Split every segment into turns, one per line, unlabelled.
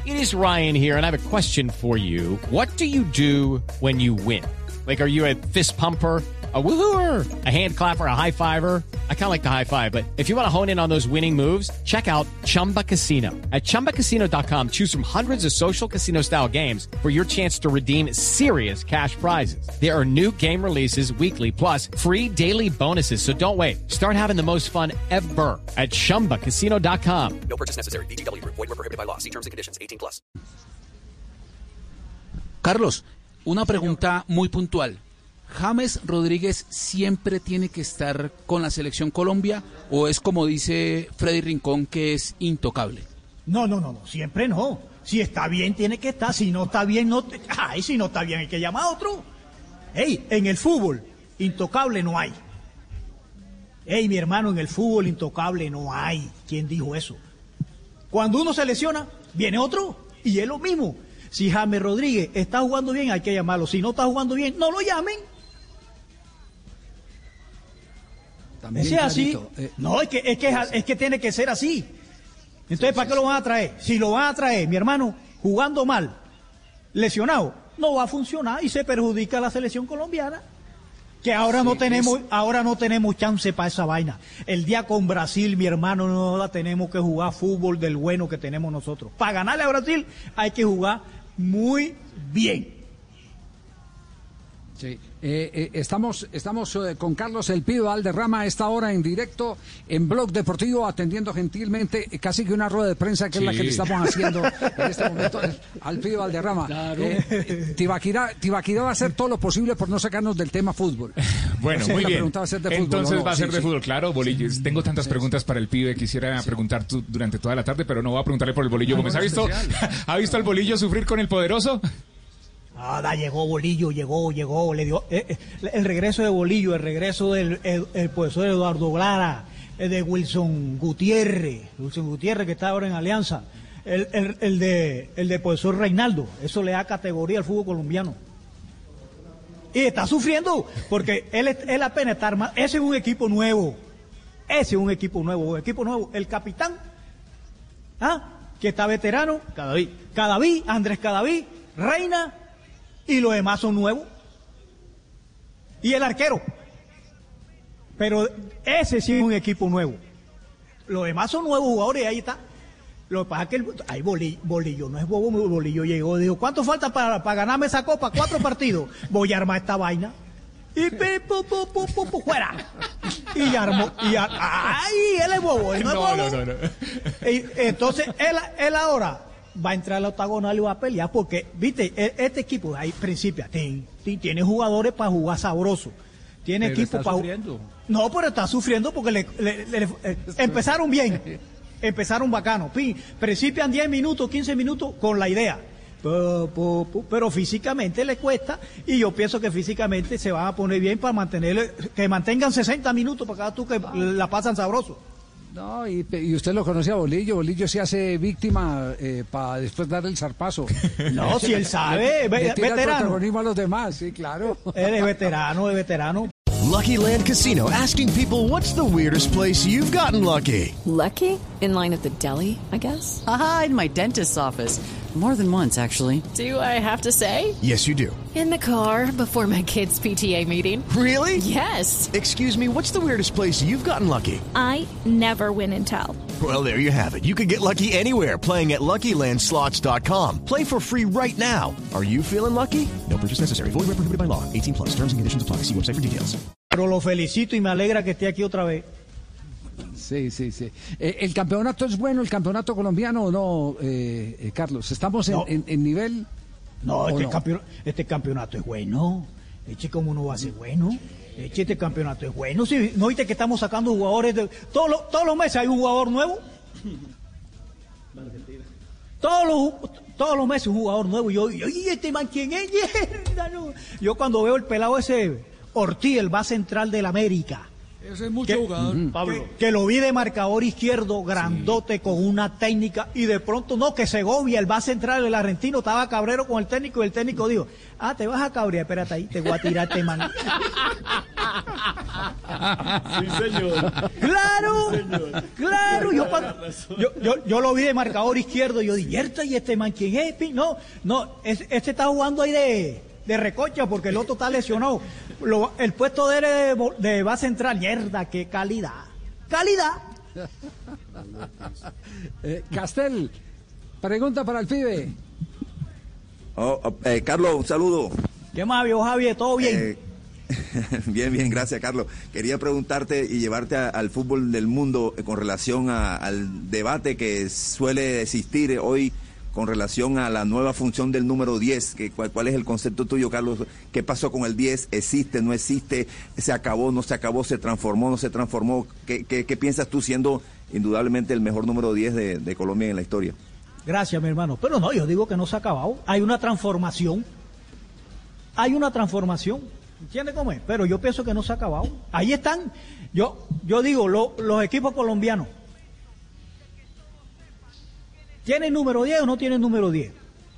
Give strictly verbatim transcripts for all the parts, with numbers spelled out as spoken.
It is Ryan here, and I have a question for you. What do you do when you win? Like, are you a fist pumper, a woo-hooer, a hand clapper, a high fiver? I kind of like the high five, but if you want to hone in on those winning moves, check out Chumba Casino. At chumba casino dot com, choose from hundreds of social casino-style games for your chance to redeem serious cash prizes. There are new game releases weekly, plus free daily bonuses. So don't wait. Start having the most fun ever at chumba casino dot com.
No purchase necessary. V G W. Void where prohibited by law. See terms and conditions. eighteen plus.
Carlos, una pregunta muy puntual. ¿James Rodríguez siempre tiene que estar con la selección Colombia o es como dice Freddy Rincón que es intocable?
No, no, no, no, siempre no. Si está bien tiene que estar, si no está bien no te... Ay, si no está bien hay que llamar a otro. Ey, en el fútbol intocable no hay. Ey, mi hermano, en el fútbol intocable no hay. ¿Quién dijo eso? Cuando uno se lesiona, viene otro y es lo mismo. Si James Rodríguez está jugando bien, hay que llamarlo. Si no está jugando bien, no lo llamen.
También
es así.
Eh,
no, es que, es, que, es que tiene que ser así. Entonces, sí, ¿para sí, qué sí. lo van a traer? Si lo van a traer, mi hermano, jugando mal, lesionado, no va a funcionar y se perjudica a la selección colombiana. Que ahora sí, no tenemos, es... ahora no tenemos chance para esa vaina. El día con Brasil, mi hermano, no la tenemos que jugar fútbol del bueno que tenemos nosotros. Para ganarle a Brasil hay que jugar muy bien.
Sí, eh, eh, estamos, estamos eh, con Carlos El Pío Valderrama a esta hora en directo en Blog Deportivo, atendiendo gentilmente eh, casi que una rueda de prensa que sí. es la que le estamos haciendo en este momento eh, al Pío Valderrama. Claro. Eh, eh, Tibaquirá, Tibaquirá va a hacer todo lo posible por no sacarnos del tema fútbol.
Bueno,
sí,
muy
la
bien.
Va a ser de fútbol,
Entonces
no, no,
va a ser
sí,
de
sí.
fútbol, claro, Bolillo. Sí. Tengo tantas sí, preguntas sí. para el Pibe, quisiera sí. preguntar tu, durante toda la tarde, pero no voy a preguntarle por el Bolillo Gómez. ¿Ha visto, ¿Ha visto al Bolillo sufrir con el Poderoso?
Nada, llegó Bolillo, llegó, llegó, le dio eh, eh, el regreso de Bolillo, el regreso del el, el profesor Eduardo Lara, el de Wilson Gutiérrez, Wilson Gutiérrez que está ahora en Alianza, el, el, el de el de profesor Reinaldo, eso le da categoría al fútbol colombiano. Y está sufriendo, porque él, él apenas está armado, ese es un equipo nuevo, ese es un equipo nuevo, un equipo nuevo, el capitán, ¿ah? que está veterano, Cadaví, Cadaví, Andrés Cadaví, Reina, y los demás son nuevos. Y el arquero. Pero ese sí es un equipo nuevo. Los demás son nuevos jugadores y ahí está. Lo que pasa es que el, ay, Bolillo, Bolillo no es bobo, Bolillo llegó y dijo, ¿cuánto falta para, para ganarme esa copa? Cuatro partidos. Voy a armar esta vaina. Y pe, pu, pu, pu, pu, pu, fuera. Y armó. Y ar, ay, él es bobo. Él no, no es bobo. No, no, no. Y, entonces, él, él ahora va a entrar al octagonal y va a pelear porque, viste, este equipo ahí principio tiene jugadores para jugar sabroso, tiene pero equipo para no, pero está sufriendo porque le, le, le, le, eh, empezaron bien, empezaron bacano, principian diez minutos, quince minutos con la idea, pero, pero, pero físicamente le cuesta y yo pienso que físicamente se van a poner bien para mantenerle, que mantengan sesenta minutos para cada tú que la pasan sabroso.
No, y, y usted lo conoce a Bolillo. Bolillo se hace víctima eh, para después darle el zarpazo.
No, si él sabe,
le, le tira
veterano.
El protagonismo a los demás, sí, claro.
Él es veterano, es veterano.
Lucky Land Casino, asking people, what's the weirdest place you've gotten lucky?
Lucky? In line at the deli, I guess?
Aha, in my dentist's office. More than once, actually.
Do I have to say?
Yes, you do.
In the car before my kids' P T A meeting.
Really?
Yes.
Excuse me, what's the weirdest place you've gotten lucky?
I never win and tell.
Well, there you have it. You can get lucky anywhere, playing at Lucky Land Slots dot com. Play for free right now. Are you feeling lucky? No purchase necessary. Void where prohibited by law. eighteen plus. Terms and conditions apply. See website for details.
Pero lo felicito y me alegra que esté aquí otra vez.
Sí, sí, sí. Eh, ¿El campeonato es bueno, el campeonato colombiano o no, eh, eh, Carlos? ¿Estamos en,
no.
en, en nivel?
No, este,
no?
Campeon, este campeonato es bueno. Eche, ¿cómo no va a ser bueno? Eche, este campeonato es bueno. Sí, ¿no viste que estamos sacando jugadores? De, todos, los, todos los meses hay un jugador nuevo. Todos los, todos los meses un jugador nuevo. Y yo, ¿y este man quién es? Yo cuando veo el pelado ese, Ortiz, el base central del América.
Ese es mucho
que,
jugador,
uh-huh.
Pablo.
Que, que lo vi de marcador izquierdo, grandote, sí. con una técnica, y de pronto, no, que Segovia, el base central del argentino, estaba cabrero con el técnico, y el técnico dijo, ah, te vas a cabrear, espérate ahí, te voy a tirarte, man.
Sí, señor.
Claro,
Sí, señor.
claro. Yo, pa-
Tiene razón.
yo, yo, yo lo vi de marcador izquierdo. Yo dije, "Yerta, ¿y este man quién es? Pi-?" No, no, es- este está jugando ahí de, de recocha porque el otro está lesionado. Lo- el puesto de él es de, bo- de base central. Mierda, qué calidad. Calidad.
Eh, Castel, pregunta para el pibe.
Oh, oh, eh, Carlos, un saludo.
¿Qué más, viejo Javier? ¿Todo bien?
Eh, bien, bien, gracias, Carlos. Quería preguntarte y llevarte a- al fútbol del mundo eh, con relación a- al debate que suele existir hoy con relación a la nueva función del número diez. Que, cuál, ¿Cuál es el concepto tuyo, Carlos? ¿Qué pasó con el diez? ¿Existe, no existe? ¿Se acabó, no se acabó? ¿Se transformó, no se transformó? ¿Qué, qué, qué piensas tú siendo indudablemente el mejor número diez de, de Colombia en la historia?
Gracias, mi hermano. Pero no, yo digo que no se ha acabado. Hay una transformación. Hay una transformación. ¿Entiendes cómo es? Pero yo pienso que no se ha acabado. Ahí están. Yo, yo digo, lo- los equipos colombianos. ¿Tienen número diez o no tienen número diez?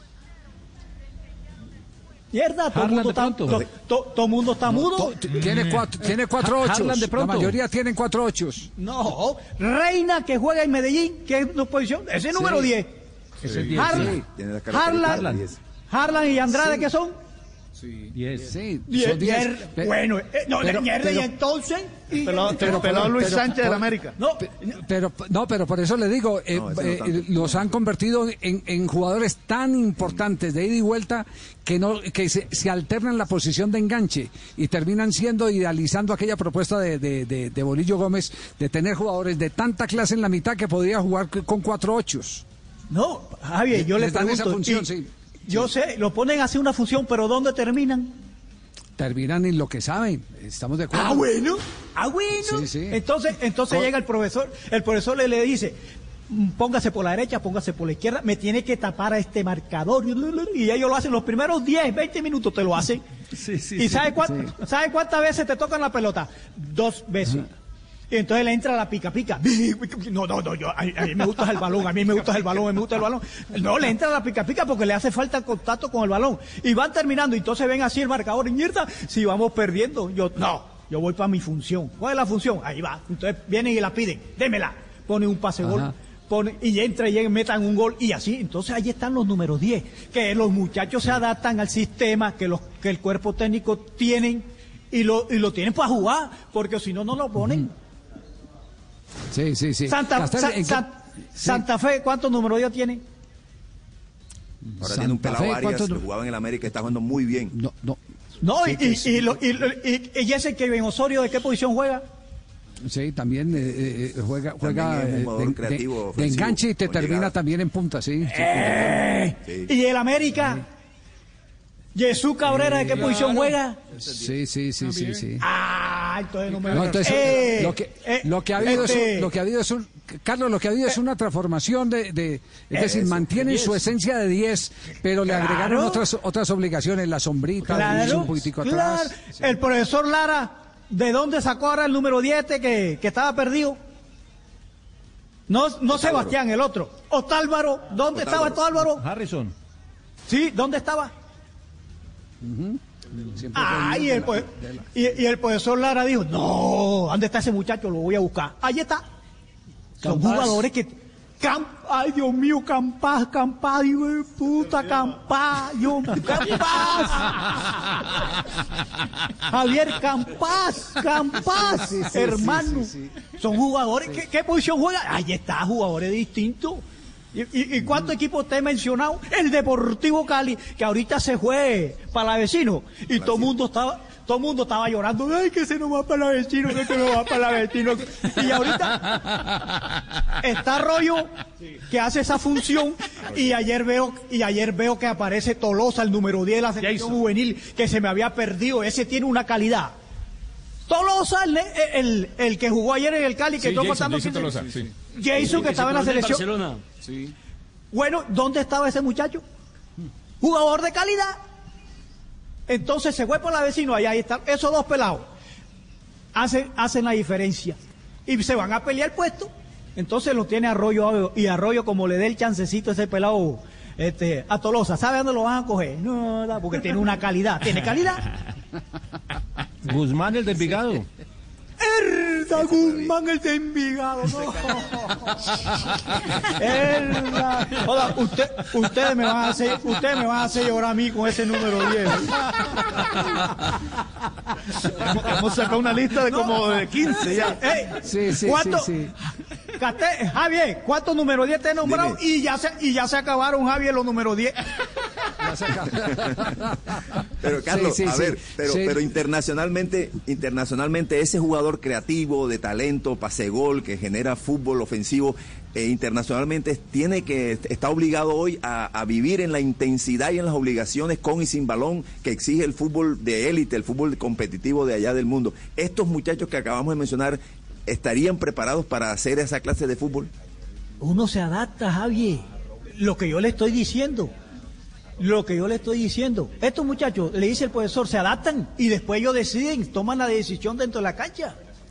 Mierda, todo el
Harlan
mundo
de
está,
pronto.
to- to- todo mundo está mudo.
Tiene cuatro, tiene cuatro
Ha-
ochos.
Harlan de
La
pronto.
mayoría tienen cuatro ochos.
No, Reina que juega en Medellín, que es una posición, ese es número diez.
Ese es diez.
Harlan,
Sí.
Tiene las
Harlan,
características diez.
Harlan y Andrade,
Sí.
¿qué son?
diez.
Sí,
Diez,
son diez.
diez.
Pe-
Bueno, eh, no,
pero-
mierda, y
pero-
entonces. y-
Pelado,
y-
pero, pelado Luis
pero-
Sánchez de
por-
la América.
No,
Pero no, pero por eso le digo, eh,
No, ese no
eh,
tanto.
los han convertido en, en jugadores tan importantes de ida y vuelta que no que se, se alternan la posición de enganche y terminan siendo idealizando aquella propuesta de, de, de, de Bolillo Gómez de tener jugadores de tanta clase en la mitad que podría jugar c- con cuatro ochos.
no, Javier, yo le
Les dan
pregunto.
esa función,
y-
sí.
Yo sé, lo ponen a hacer una función, pero ¿dónde terminan?
Terminan en lo que saben, estamos de acuerdo.
Ah, bueno, ah, bueno.
Sí, sí.
Entonces, entonces
Con-
llega el profesor, el profesor le, le dice, "Mm, póngase por la derecha, póngase por la izquierda, me tiene que tapar a este marcador. Y ellos lo hacen los primeros diez, veinte minutos, te lo hacen.
Sí, sí,
¿Y
sí.
sabe cuántas sabe cuántas veces te tocan la pelota? Dos veces. Y entonces le entra la pica pica. No, no, no, yo, a, a mí me gusta el balón, a mí me gusta el balón, a mí me gusta el balón. No, le entra la pica pica porque le hace falta el contacto con el balón. Y van terminando, y entonces ven así el marcador, y mierda, si vamos perdiendo. Yo, no, yo voy para mi función. ¿Cuál es la función? Ahí va. Entonces vienen y la piden, démela. Pone un pase gol.
Ajá.
Pone, y entra y metan un gol y así, entonces ahí están los números diez, que los muchachos se adaptan al sistema que los que el cuerpo técnico tienen y lo, y lo tienen para jugar, porque si no, no lo ponen.
Sí, sí, sí.
Santa,
Castel,
Sa-
¿en qué-
Sa-
sí.
Santa Fe, ¿cuántos números diez tiene?
Ahora tiene un
Santa
pelado
Fe,
Arias
¿cuántos
que
no-
jugaba en el América y está jugando muy bien.
No, no.
No,
Sí,
y,
que
y,
sí.
y, lo- y, lo- y- y ese que en Osorio, ¿de qué posición juega?
Sí, también eh, eh, juega, juega
es un
eh,
jugador
de,
creativo,
de- de
ofensivo,
enganche y te
con
termina
llegada.
también en punta, sí. sí.
Eh,
Sí.
Y el América, Jesús Cabrera, ¿de qué posición juega?
Sí, sí, sí, sí, sí.
Ah, entonces no me
No, entonces,
Eh,
lo que
eh,
lo que ha habido
este-
es un- lo que ha habido es un Carlos, lo que ha habido es una transformación de, de es decir, mantienen su esencia de diez, pero le
Claro.
agregaron otras otras obligaciones, la sombrita,
Claro,
un poquitico
claro.
atrás.
El profesor Lara, ¿de dónde sacó ahora el número diez que, que estaba perdido? No, no Sebastián, el otro. Otálvaro, ¿dónde estaba Otálvaro?
Harrison.
Sí, ¿dónde estaba?
Siempre
Ah,
fue
y el,
de la-
po-
de la-
y, y el profesor Lara dijo, no, ¿dónde está ese muchacho? Lo voy a buscar. Ahí está. Son
Campás.
jugadores que... Cam- Ay, Dios mío, Campás, Campás, hijo de puta, Campás, Dios mío, Campás. Javier Campás, Campás,
Sí, sí, sí,
hermano.
sí,
Son jugadores, ¿qué, qué posición juegan? Ahí está, jugadores distintos. ¿Y, y, y cuántos equipos te he mencionado? El Deportivo Cali, que ahorita se fue para la vecino y todo el mundo estaba... Todo el mundo estaba llorando, ay, que se nos va para la vecino, que se nos va para la vecino. Y ahorita está Rollo que hace esa función y ayer veo y ayer veo que aparece Tolosa, el número diez de la selección juvenil, que se me había perdido. Ese tiene una calidad. Tolosa, el, el, el que jugó ayer en el Cali, que
Sí,
estuvo
Jason,
contando
Jason
que-
Tolosa, sí.
Jason, que estaba en la selección.
Sí.
Bueno, ¿dónde estaba ese muchacho? Jugador de calidad. Entonces se fue por la vecino, allá ahí están. Esos dos pelados hacen, hacen la diferencia. Y se van a pelear el puesto. Entonces lo tiene Arroyo, y Arroyo, como le dé el chancecito a ese pelado este, a Tolosa, ¿sabe dónde lo van a coger? No, da, porque tiene una calidad. ¿Tiene calidad?
Guzmán, el de Envigado.
Erda Guzmán, el de Envigado, no. Erda. Hola, usted, ustedes me van a hacer, ustedes me van a hacer llorar a mí con ese número diez.
hemos, hemos sacado una lista de como de quince ya.
Ey,
Sí, sí,
¿cuánto?
sí, sí.
Cate- Javier, ¿cuántos número diez te he nombrado?
Dime.
Y ya se, y ya se acabaron, Javier, los números diez.
Pero Carlos,
Sí, sí,
a
sí.
ver, pero,
Sí.
pero internacionalmente, internacionalmente ese jugador creativo, de talento, pase gol, que genera fútbol ofensivo, eh, internacionalmente tiene que está obligado hoy a, a vivir en la intensidad y en las obligaciones con y sin balón que exige el fútbol de élite, el fútbol competitivo de allá del mundo. Estos muchachos que acabamos de mencionar, ¿estarían preparados para hacer esa clase de fútbol?
Uno se adapta, Javier. Lo que yo le estoy diciendo. Lo que yo le estoy diciendo. Estos muchachos, le dice el profesor, se adaptan y después ellos deciden, toman la decisión dentro de la cancha.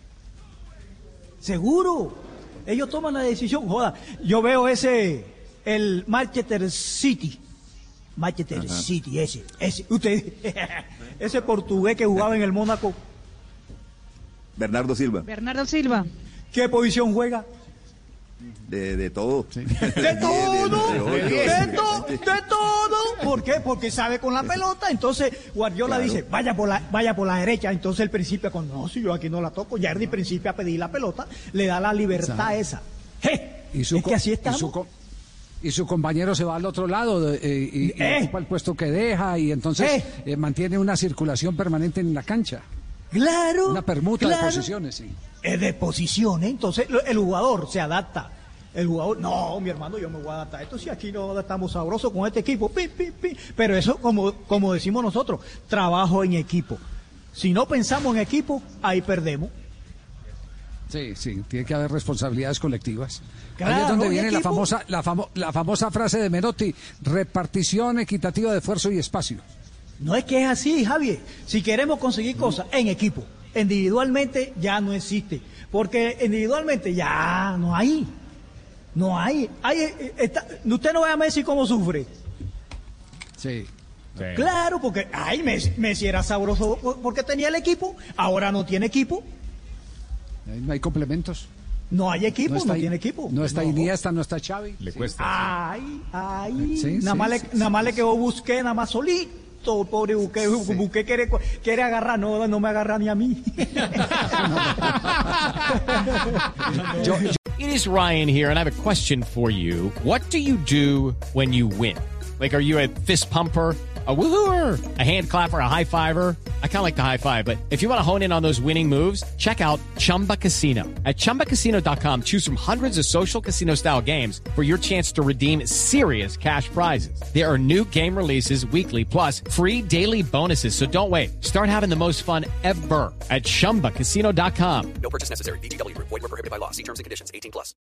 Seguro. Ellos toman la decisión. Joda, yo veo ese, el Manchester City. Manchester
Ajá.
City, ese, ese. Usted, ese portugués que jugaba en el Mónaco.
Bernardo Silva,
Bernardo Silva.
¿Qué posición juega?
de, de todo.
De
De
todo,
ocho,
de,
de
to- de todo. ¿Por qué? Porque sabe con la pelota. Entonces Guardiola
Claro.
dice, vaya por la, vaya por la derecha. Entonces el principio, cuando no, si yo aquí no la toco, ya el principio a pedir la pelota, le da la libertad esa. ¡Je!
Y su,
es que
co-
así
y
estamos.
su co- y su compañero se va al otro lado eh, y, y
Eh.
ocupa el puesto que deja y entonces
Eh.
eh, mantiene una circulación permanente en la cancha.
Claro.
Una permuta
claro.
de posiciones, sí.
Es de posiciones. Entonces lo- el jugador se adapta. El jugador, no, mi hermano, yo me voy a adaptar. Esto sí, aquí no estamos sabrosos con este equipo. Pi, pi, pi. Pero eso, como, como decimos nosotros, trabajo en equipo. Si no pensamos en equipo, ahí perdemos.
Sí, sí, tiene que haber responsabilidades colectivas.
Claro,
Ahí es donde
¿y
viene la
equipo?
famosa, la, famo- la famosa frase de Menotti, repartición equitativa de esfuerzo y espacio.
No es que es así, Javier. Si queremos conseguir cosas en equipo, individualmente ya no existe. Porque individualmente ya no hay. No hay. hay eh, está- usted no ve a Messi cómo sufre.
Sí.
Claro, porque ay, Messi, Messi era sabroso por- porque tenía el equipo. Ahora no tiene equipo.
Ahí no hay complementos.
No hay equipo, no,
está ahí-
tiene equipo.
No está Iniesta, no está Xavi.
Le cuesta.
Ay, ay.
Sí,
nada
sí,
más, le,
sí,
nada más le quedó Busqué, nada más solito. Pobre Busqué. Busqué quiere, quiere agarrar. No, no me agarra ni a mí.
It is Ryan here, and I have a question for you. What do you do when you win? Like, are you a fist pumper, a woohooer, a hand clapper, a high fiver? I kind of like the high five, but if you want to hone in on those winning moves, check out Chumba Casino. At chumba casino dot com, choose from hundreds of social casino style games for your chance to redeem serious cash prizes. There are new game releases weekly, plus free daily bonuses. So don't wait. Start having the most fun ever at chumba casino dot com.
No purchase necessary. V G W Group. Void where prohibited by law. See terms and conditions. eighteen plus.